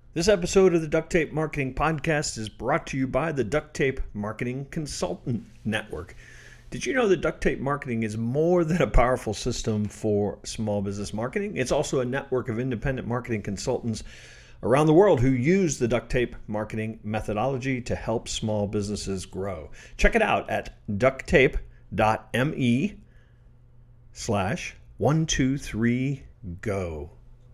This episode of the Duct Tape Marketing Podcast is brought to you by the Duct Tape Marketing Consultant Network. Did you know that duct tape marketing is more than a powerful system for small business marketing? It's also a network of independent marketing consultants around the world who use the duct tape marketing methodology to help small businesses grow. Check it out at ducttape.me/123go.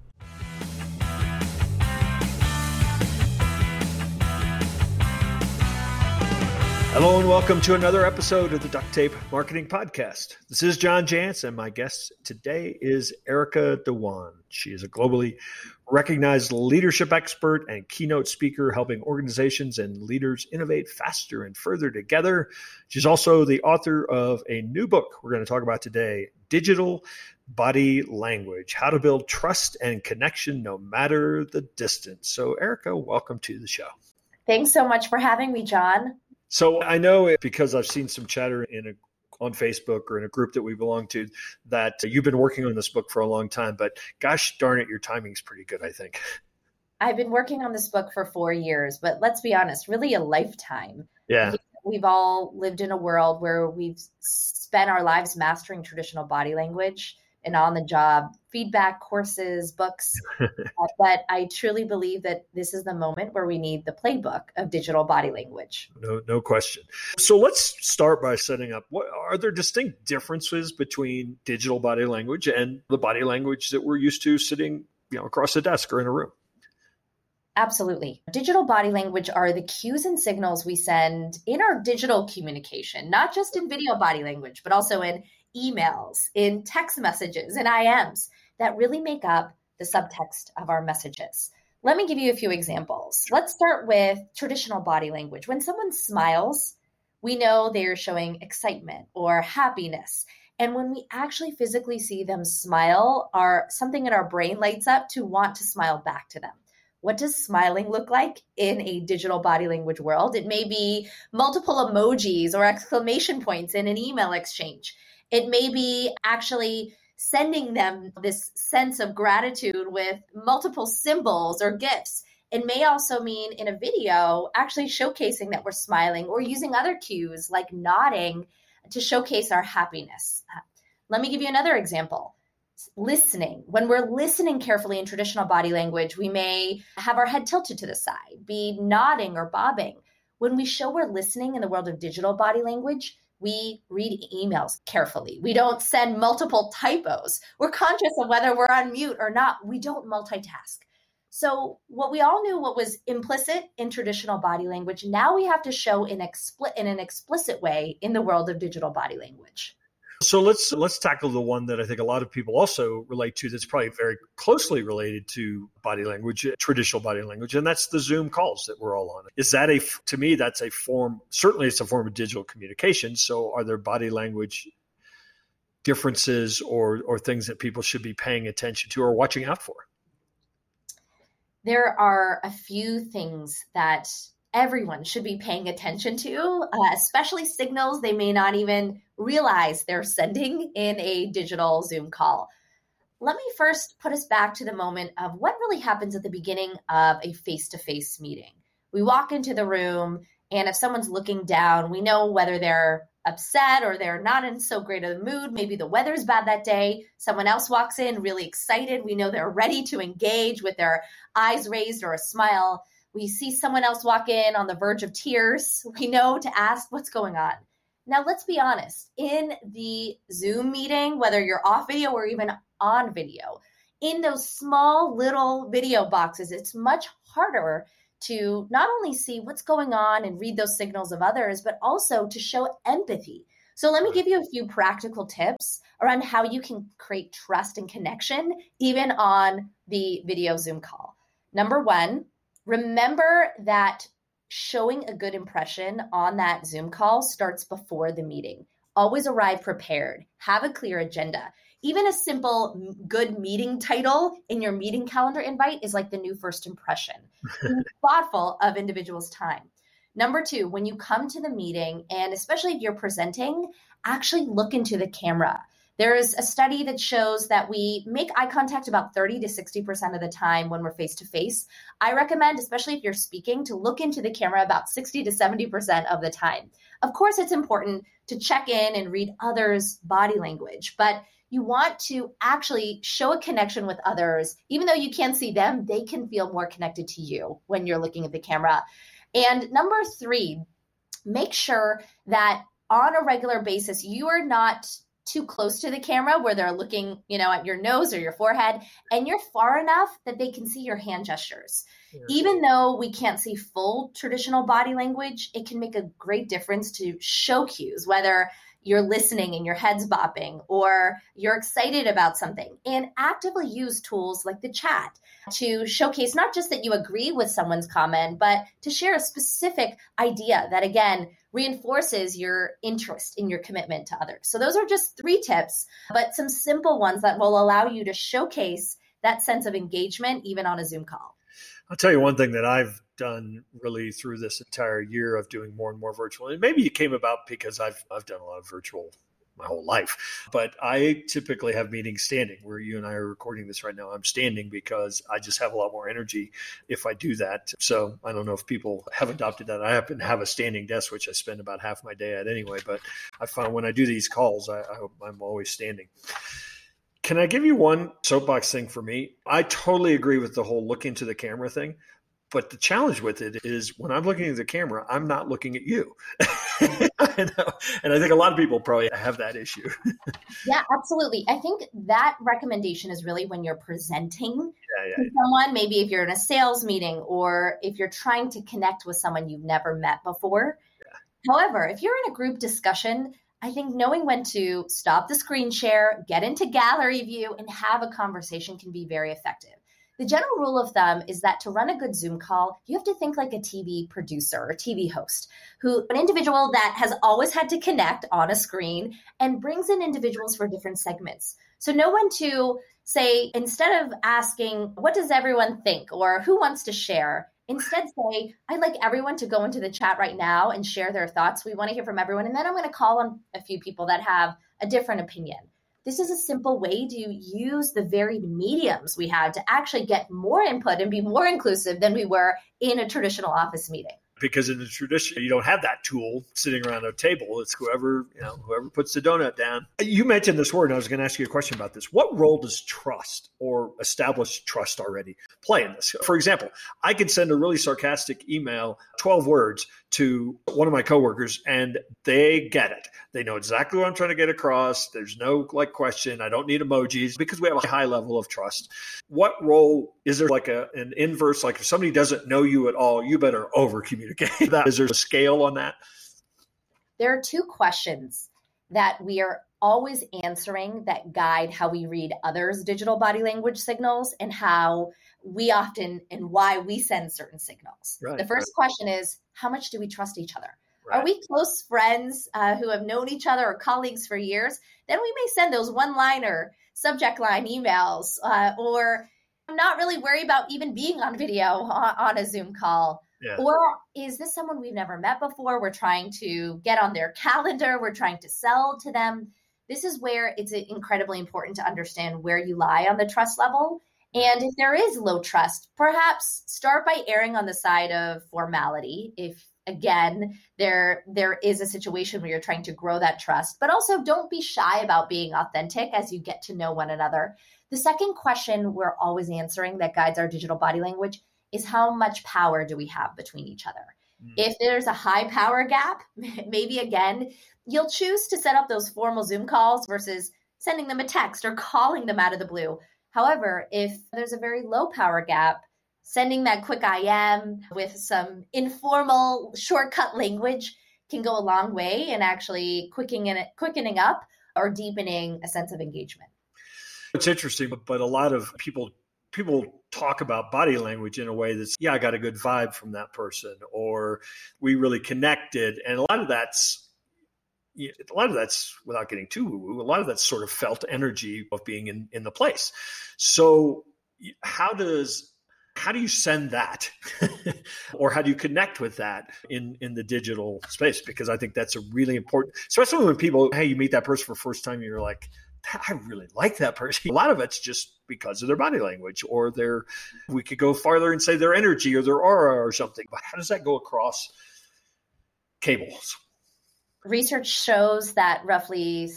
Hello and welcome to another episode of the Duct Tape Marketing Podcast. This is John Jantsch, and my guest today is Erica Dhawan. She is a globally recognized leadership expert and keynote speaker, helping organizations and leaders innovate faster and further together. She's also the author of a new book we're going to talk about today, Digital Body Language: How to Build Trust and Connection No Matter the Distance. So Erica, welcome to the show. Thanks so much for having me, John. So I know because I've seen some chatter on Facebook or in a group that we belong to that you've been working on this book for a long time, but gosh darn it, your timing's pretty good, I think. I've been working on this book for 4 years, but let's be honest, really a lifetime. Yeah. We've all lived in a world where we've spent our lives mastering traditional body language and on-the-job feedback, courses, books. But I truly believe that this is the moment where we need the playbook of digital body language. No question. So let's start by setting up, are there distinct differences between digital body language and the body language that we're used to sitting, across a desk or in a room? Absolutely. Digital body language are the cues and signals we send in our digital communication, not just in video body language, but also in emails, in text messages, and IMs that really make up the subtext of our messages. Let me give you a few examples. Let's start with traditional body language. When someone smiles, we know they're showing excitement or happiness. And when we actually physically see them smile, something in our brain lights up to want to smile back to them. What does smiling look like in a digital body language world? It may be multiple emojis or exclamation points in an email exchange. It may be actually sending them this sense of gratitude with multiple symbols or GIFs. It may also mean in a video actually showcasing that we're smiling or using other cues like nodding to showcase our happiness. Let me give you another example. Listening. When we're listening carefully in traditional body language, we may have our head tilted to the side, be nodding or bobbing. When we show we're listening in the world of digital body language, we read emails carefully. We don't send multiple typos. We're conscious of whether we're on mute or not. We don't multitask. So what we all knew what was implicit in traditional body language, now we have to show in an explicit way in the world of digital body language. So let's tackle the one that I think a lot of people also relate to that's probably very closely related to body language, traditional body language, and that's the Zoom calls that we're all on. Is that to me, that's a form, certainly it's a form of digital communication. So are there body language differences or things that people should be paying attention to or watching out for? There are a few things that everyone should be paying attention to, especially signals they may not even realize they're sending in a digital Zoom call. Let me first put us back to the moment of what really happens at the beginning of a face-to-face meeting. We walk into the room, and if someone's looking down, we know whether they're upset or they're not in so great a mood. Maybe the weather's bad that day. Someone else walks in really excited. We know they're ready to engage with their eyes raised or a smile. We see someone else walk in on the verge of tears. We know to ask what's going on. Now, let's be honest. In the Zoom meeting, whether you're off video or even on video, in those small little video boxes, it's much harder to not only see what's going on and read those signals of others, but also to show empathy. So let me give you a few practical tips around how you can create trust and connection, even on the video Zoom call. Number one, remember that showing a good impression on that Zoom call starts before the meeting. Always arrive prepared. Have a clear agenda. Even a simple good meeting title in your meeting calendar invite is like the new first impression. Be thoughtful of individuals' time. Number two, when you come to the meeting, and especially if you're presenting, actually look into the camera. There's a study that shows that we make eye contact about 30 to 60% of the time when we're face to face. I recommend, especially if you're speaking, to look into the camera about 60 to 70% of the time. Of course, it's important to check in and read others' body language, but you want to actually show a connection with others. Even though you can't see them, they can feel more connected to you when you're looking at the camera. And number 3, make sure that on a regular basis, you are not too close to the camera where they're looking, at your nose or your forehead, and you're far enough that they can see your hand gestures. Yeah. Even though we can't see full traditional body language, it can make a great difference to show cues, whether you're listening and your head's bopping or you're excited about something, and actively use tools like the chat to showcase not just that you agree with someone's comment, but to share a specific idea that, again, reinforces your interest in your commitment to others. So those are just 3 tips, but some simple ones that will allow you to showcase that sense of engagement even on a Zoom call. I'll tell you one thing that I've done really through this entire year of doing more and more virtual, and maybe it came about because I've done a lot of virtual my whole life, but I typically have meetings standing. Where you and I are recording this right now, I'm standing because I just have a lot more energy if I do that. So I don't know if people have adopted that. I happen to have a standing desk, which I spend about half my day at anyway, but I find when I do these calls, I'm always standing. Can I give you one soapbox thing for me? I totally agree with the whole look into the camera thing. But the challenge with it is when I'm looking at the camera, I'm not looking at you. I know. And I think a lot of people probably have that issue. Yeah, absolutely. I think that recommendation is really when you're presenting to someone, maybe if you're in a sales meeting or if you're trying to connect with someone you've never met before. Yeah. However, if you're in a group discussion, I think knowing when to stop the screen share, get into gallery view, and have a conversation can be very effective. The general rule of thumb is that to run a good Zoom call, you have to think like a TV producer or TV host, an individual that has always had to connect on a screen and brings in individuals for different segments. So know when to say, instead of asking, what does everyone think or who wants to share? Instead say, I'd like everyone to go into the chat right now and share their thoughts. We want to hear from everyone. And then I'm going to call on a few people that have a different opinion. This is a simple way to use the varied mediums we have to actually get more input and be more inclusive than we were in a traditional office meeting. Because in the tradition, you don't have that tool sitting around a table. It's whoever puts the donut down. You mentioned this word, and I was going to ask you a question about this. What role does trust or established trust already play in this? For example, I could send a really sarcastic email, 12 words, to one of my coworkers, and they get it. They know exactly what I'm trying to get across. There's no question. I don't need emojis because we have a high level of trust. What role is there, like an inverse? Like if somebody doesn't know you at all, you better over communicate that. Is there a scale on that? There are 2 questions that we are always answering that guide how we read others' digital body language signals and how we often and why we send certain signals. Right, the first question is, how much do we trust each other? Right. Are we close friends who have known each other or colleagues for years? Then we may send those one-liner subject line emails or I'm not really worried about even being on video on a Zoom call. Yeah. Or is this someone we've never met before? We're trying to get on their calendar. We're trying to sell to them. This is where it's incredibly important to understand where you lie on the trust level. And if there is low trust, perhaps start by erring on the side of formality. If, again, there is a situation where you're trying to grow that trust, but also don't be shy about being authentic as you get to know one another. The second question we're always answering that guides our digital body language is how much power do we have between each other? If there's a high power gap, maybe again, you'll choose to set up those formal Zoom calls versus sending them a text or calling them out of the blue. However, if there's a very low power gap, sending that quick IM with some informal shortcut language can go a long way in actually quickening up or deepening a sense of engagement. It's interesting, but a lot of people talk about body language in a way that's, I got a good vibe from that person, or we really connected. And a lot of that's without getting too woo-woo, a lot of that's sort of felt energy of being in the place. So how do you send that or how do you connect with that in the digital space? Because I think that's a really important, especially when people, hey, you meet that person for the first time and you're like, I really like that person. A lot of it's just because of their body language or we could go farther and say their energy or their aura or something. But how does that go across cables? Research shows that roughly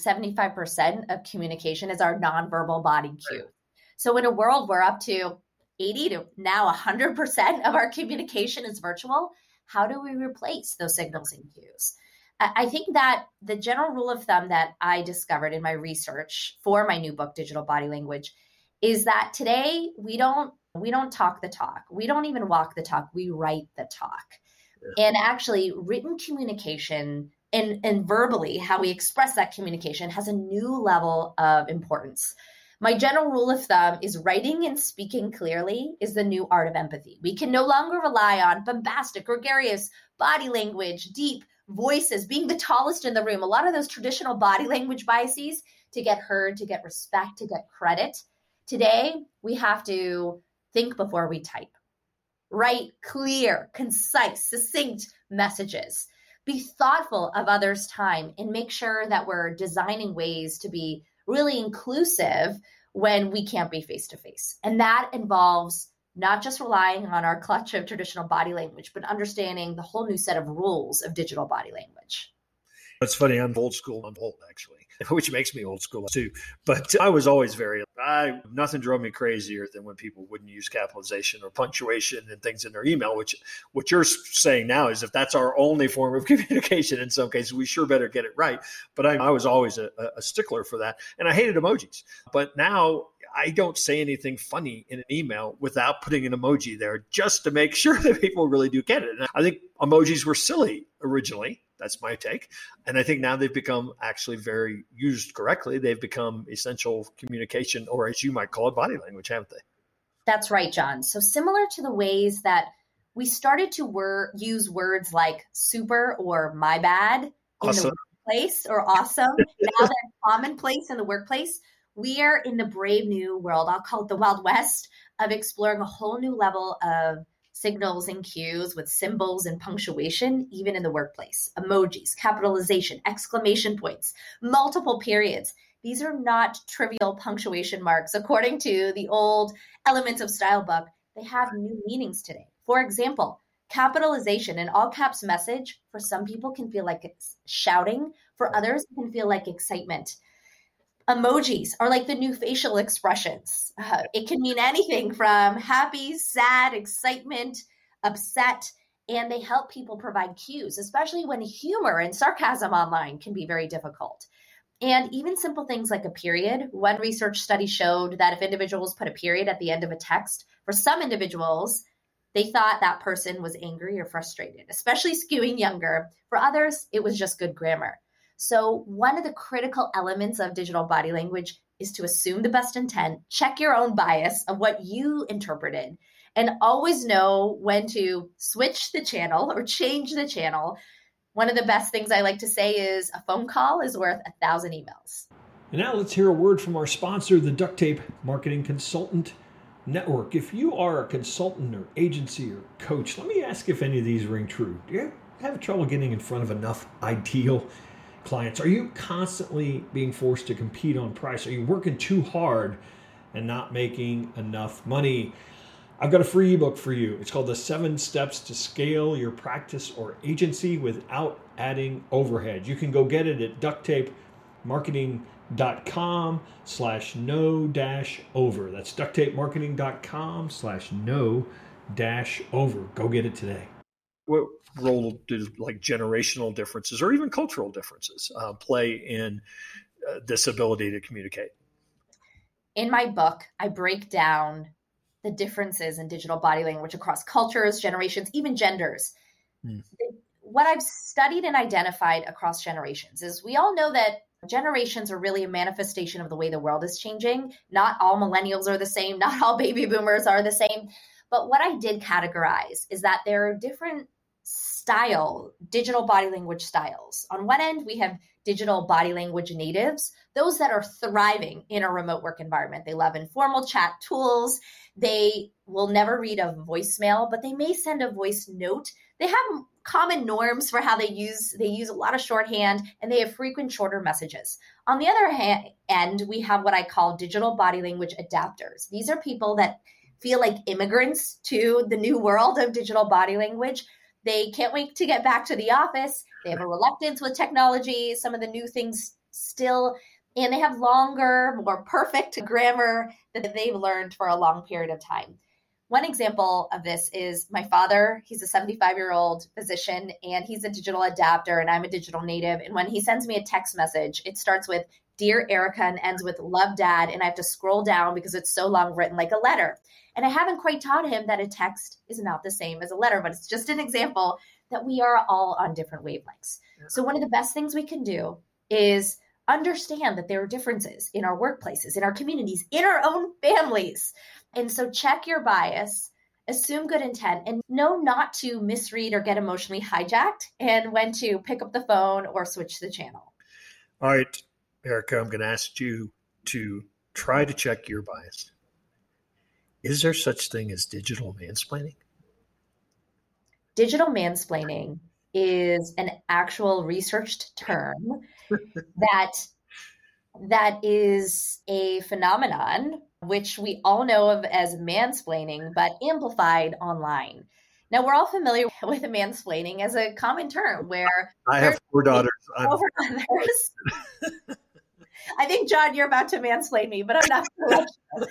75% of communication is our nonverbal body cue. So in a world where up to 80 to now 100% of our communication is virtual, how do we replace those signals and cues? I think that the general rule of thumb that I discovered in my research for my new book, Digital Body Language, is that today we don't talk the talk. We don't even walk the talk. We write the talk. Yeah. And actually written communication and verbally how we express that communication has a new level of importance. My general rule of thumb is writing and speaking clearly is the new art of empathy. We can no longer rely on bombastic, gregarious body language, deep voices, being the tallest in the room, a lot of those traditional body language biases to get heard, to get respect, to get credit. Today, we have to think before we type. Write clear, concise, succinct messages. Be thoughtful of others' time and make sure that we're designing ways to be really inclusive when we can't be face-to-face. And that involves not just relying on our clutch of traditional body language, but understanding the whole new set of rules of digital body language. It's funny, I'm old school. I'm old, actually, which makes me old school too. But I was always nothing drove me crazier than when people wouldn't use capitalization or punctuation and things in their email, which what you're saying now is if that's our only form of communication in some cases, we sure better get it right. But I was always a stickler for that. And I hated emojis. But now I don't say anything funny in an email without putting an emoji there just to make sure that people really do get it. And I think emojis were silly originally. That's my take. And I think now they've become actually very used correctly. They've become essential communication, or as you might call it, body language, haven't they? That's right, John. So similar to the ways that we started to use words like super or my bad awesome. In the workplace or awesome, now they're commonplace in the workplace. We are in the brave new world, I'll call it the Wild West, of exploring a whole new level of signals and cues with symbols and punctuation, even in the workplace. Emojis, capitalization, exclamation points, multiple periods. These are not trivial punctuation marks. According to the old Elements of Style book, they have new meanings today. For example, capitalization, an all caps message, for some people can feel like it's shouting. For others, it can feel like excitement. Emojis are like the new facial expressions. It can mean anything from happy, sad, excitement, upset, and they help people provide cues, especially when humor and sarcasm online can be very difficult. And even simple things like a period. One research study showed that if individuals put a period at the end of a text, for some individuals, they thought that person was angry or frustrated, especially skewing younger. For others, it was just good grammar. So one of the critical elements of digital body language is to assume the best intent, check your own bias of what you interpreted, and always know when to switch the channel or change the channel. One of the best things I like to say is a phone call is worth 1,000 emails. And now let's hear a word from our sponsor, the Duct Tape Marketing Consultant Network. If you are a consultant or agency or coach, let me ask if any of these ring true. Do you have trouble getting in front of enough ideal clients? Are you constantly being forced to compete on price? Are you working too hard and not making enough money? I've got a free ebook for you. It's called The 7 Steps to Scale Your Practice or Agency Without Adding Overhead. You can go get it at ducttapemarketing.com/no-over. That's ducttapemarketing.com/no-over. Go get it today. What role do like generational differences or even cultural differences play in this ability to communicate? In my book, I break down the differences in digital body language across cultures, generations, even genders. What I've studied and identified across generations is we all know that generations are really a manifestation of the way the world is changing. Not all millennials are the same. Not all baby boomers are the same. But what I did categorize is that there are different digital body language styles. On one end, we have digital body language natives, those that are thriving in a remote work environment. They love informal chat tools. They will never read a voicemail, but they may send a voice note. They have common norms for how they use a lot of shorthand, and they have frequent shorter messages. On the other end, we have what I call digital body language adapters. These are people that feel like immigrants to the new world of digital body language. They can't wait to get back to the office. They have a reluctance with technology, some of the new things still, and they have longer, more perfect grammar that they've learned for a long period of time. One example of this is my father. He's a 75-year-old physician, and he's a digital adapter, and I'm a digital native. And when he sends me a text message, it starts with Dear Erica and ends with Love Dad, and I have to scroll down because it's so long, written like a letter. And I haven't quite taught him that a text is not the same as a letter, but it's just an example that we are all on different wavelengths. So one of the best things we can do is understand that there are differences in our workplaces, in our communities, in our own families. And so check your bias, assume good intent, and know not to misread or get emotionally hijacked, and when to pick up the phone or switch the channel. All right, Erica, I'm going to ask you to try to check your bias. Is there such thing as digital mansplaining? Digital mansplaining is an actual researched term that is a phenomenon which we all know of as mansplaining, but amplified online. Now, we're all familiar with mansplaining as a common term where I have 4 daughters. Over others. I think, John, you're about to mansplain me, but I'm not sure.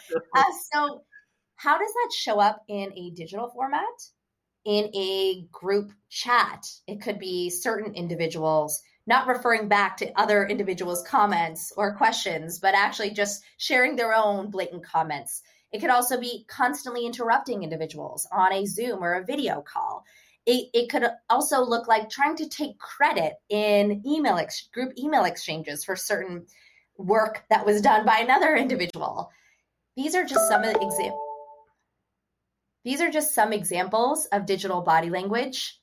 So how does that show up in a digital format? In a group chat, it could be certain individuals not referring back to other individuals' comments or questions, but actually just sharing their own blatant comments. It could also be constantly interrupting individuals on a Zoom or a video call. It could also look like trying to take credit in group email exchanges for certain work that was done by another individual. These are just some of the examples. These are just some examples of digital body language.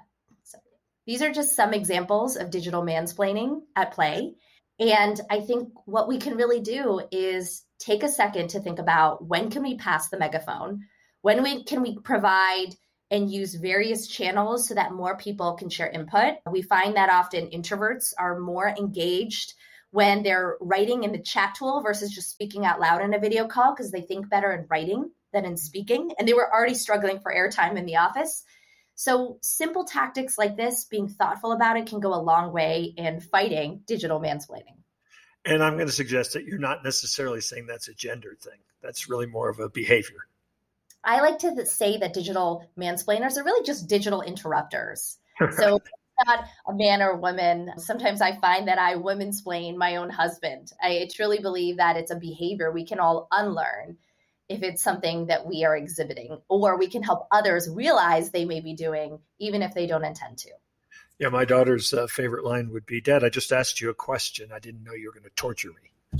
These are just some examples of digital mansplaining at play. And I think what we can really do is take a second to think about when can we pass the megaphone? Can we provide and use various channels so that more people can share input? We find that often introverts are more engaged when they're writing in the chat tool versus just speaking out loud in a video call because they think better in writing than in speaking. And they were already struggling for airtime in the office. So simple tactics like this, being thoughtful about it, can go a long way in fighting digital mansplaining. And I'm going to suggest that you're not necessarily saying that's a gender thing. That's really more of a behavior. I like to say that digital mansplainers are really just digital interrupters. So it's not a man or woman. Sometimes I find that I womansplain my own husband. I truly believe that it's a behavior we can all unlearn if it's something that we are exhibiting, or we can help others realize they may be doing, even if they don't intend to. Yeah, my daughter's favorite line would be, Dad, I just asked you a question. I didn't know you were going to torture me.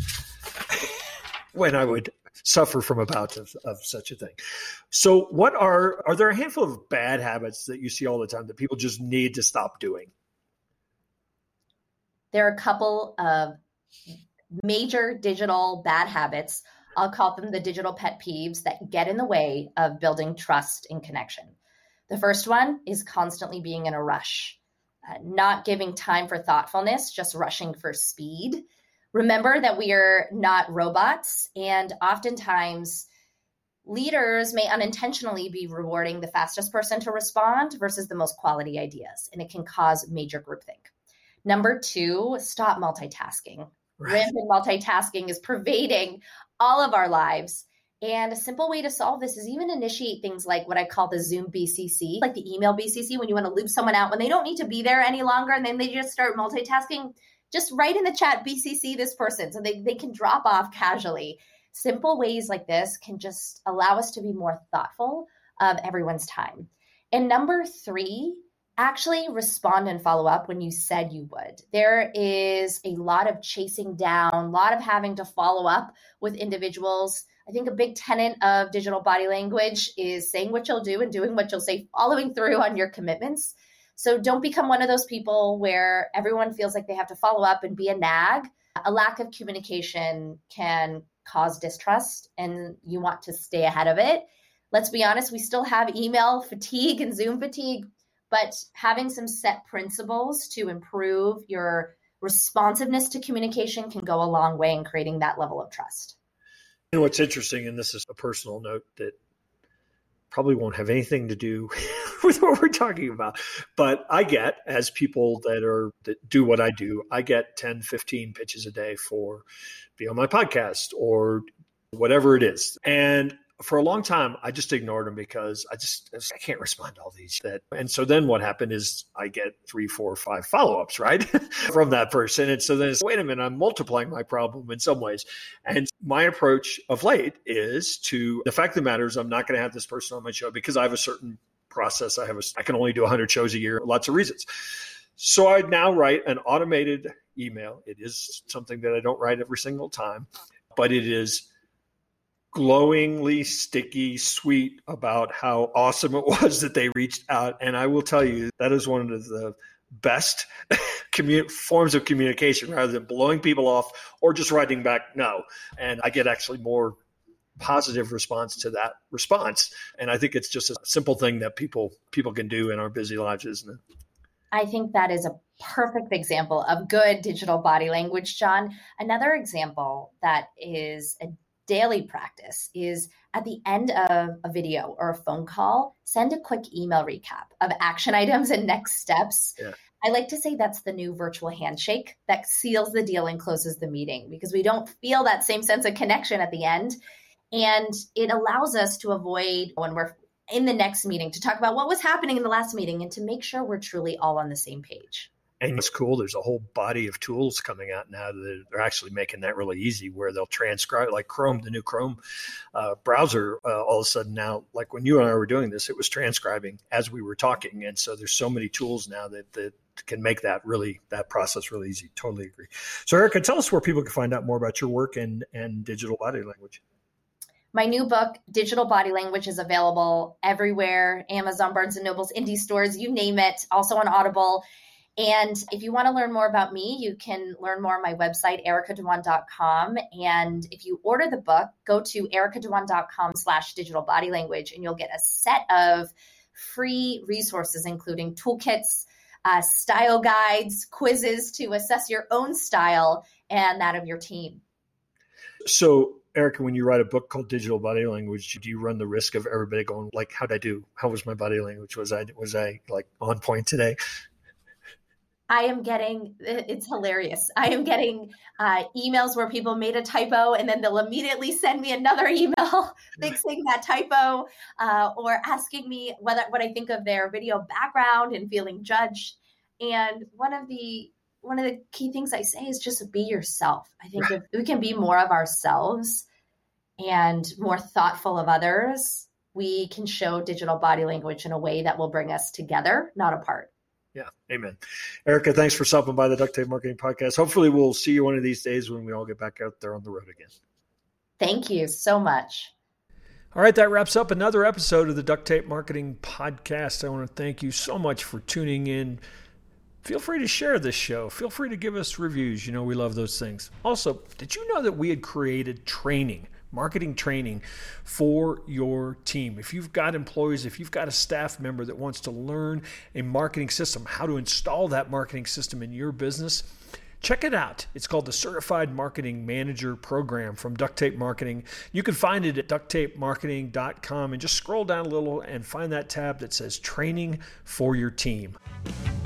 When I would suffer from a bout of such a thing. So are there a handful of bad habits that you see all the time that people just need to stop doing? There are a couple of major digital bad habits. I'll call them the digital pet peeves that get in the way of building trust and connection. The first one is constantly being in a rush, not giving time for thoughtfulness, just rushing for speed. Remember that we are not robots, and oftentimes leaders may unintentionally be rewarding the fastest person to respond versus the most quality ideas, and it can cause major groupthink. Number 2, stop multitasking. Right. Rampant multitasking is pervading all of our lives. And a simple way to solve this is even initiate things like what I call the Zoom BCC, like the email BCC, when you want to loop someone out when they don't need to be there any longer and then they just start multitasking. Just write in the chat BCC this person so they can drop off casually. Simple ways like this can just allow us to be more thoughtful of everyone's time. And number 3, actually respond and follow up when you said you would. There is a lot of chasing down, a lot of having to follow up with individuals. I think a big tenet of digital body language is saying what you'll do and doing what you'll say, following through on your commitments. So don't become one of those people where everyone feels like they have to follow up and be a nag. A lack of communication can cause distrust, and you want to stay ahead of it. let's be honest, we still have email fatigue and Zoom fatigue, but having some set principles to improve your responsiveness to communication can go a long way in creating that level of trust. And what's interesting, and this is a personal note that probably won't have anything to do with what we're talking about, but I get, as people that do what I do, I get 10, 15 pitches a day for be on my podcast or whatever it is. And for a long time, I just ignored them because I can't respond to all these. And so then what happened is I get 3, 4, 5 follow-ups, right, from that person. And so then it's, wait a minute, I'm multiplying my problem in some ways. And my approach of late is the fact of the matter is I'm not going to have this person on my show because I have a certain process. I can only do 100 shows a year, lots of reasons. So I now write an automated email. It is something that I don't write every single time, but it is glowingly sticky, sweet about how awesome it was that they reached out. And I will tell you, that is one of the best forms of communication rather than blowing people off or just writing back no. And I get actually more positive response to that response. And I think it's just a simple thing that people can do in our busy lives, isn't it? I think that is a perfect example of good digital body language, John. Another example that is a daily practice is at the end of a video or a phone call, send a quick email recap of action items and next steps. Yeah. I like to say that's the new virtual handshake that seals the deal and closes the meeting because we don't feel that same sense of connection at the end. And it allows us to avoid when we're in the next meeting to talk about what was happening in the last meeting and to make sure we're truly all on the same page. And it's cool. There's a whole body of tools coming out now that are actually making that really easy where they'll transcribe, like Chrome, the new Chrome browser, all of a sudden now, like when you and I were doing this, it was transcribing as we were talking. And so there's so many tools now that can make that process really easy. Totally agree. So Erica, tell us where people can find out more about your work and digital body language. My new book, Digital Body Language, is available everywhere, Amazon, Barnes & Noble's, indie stores, you name it, also on Audible. And if you want to learn more about me, you can learn more on my website, ericadewan.com. And if you order the book, go to ericadewan.com/digital body language, and you'll get a set of free resources, including toolkits, style guides, quizzes to assess your own style and that of your team. So, Erica, when you write a book called Digital Body Language, do you run the risk of everybody going like, how'd I do? How was my body language? Was I like on point today? It's hilarious. I am getting emails where people made a typo and then they'll immediately send me another email fixing that typo or asking me what I think of their video background and feeling judged. And one of the key things I say is just be yourself. I think if we can be more of ourselves and more thoughtful of others, we can show digital body language in a way that will bring us together, not apart. Yeah. Amen. Erica, thanks for stopping by the Duct Tape Marketing Podcast. Hopefully we'll see you one of these days when we all get back out there on the road again. Thank you so much. All right. That wraps up another episode of the Duct Tape Marketing Podcast. I want to thank you so much for tuning in. Feel free to share this show. Feel free to give us reviews. You know, we love those things. Also, did you know that we had created marketing training for your team? If you've got employees, if you've got a staff member that wants to learn a marketing system, how to install that marketing system in your business, check it out. It's called the Certified Marketing Manager Program from Duct Tape Marketing. You can find it at ducttapemarketing.com and just scroll down a little and find that tab that says Training for Your Team.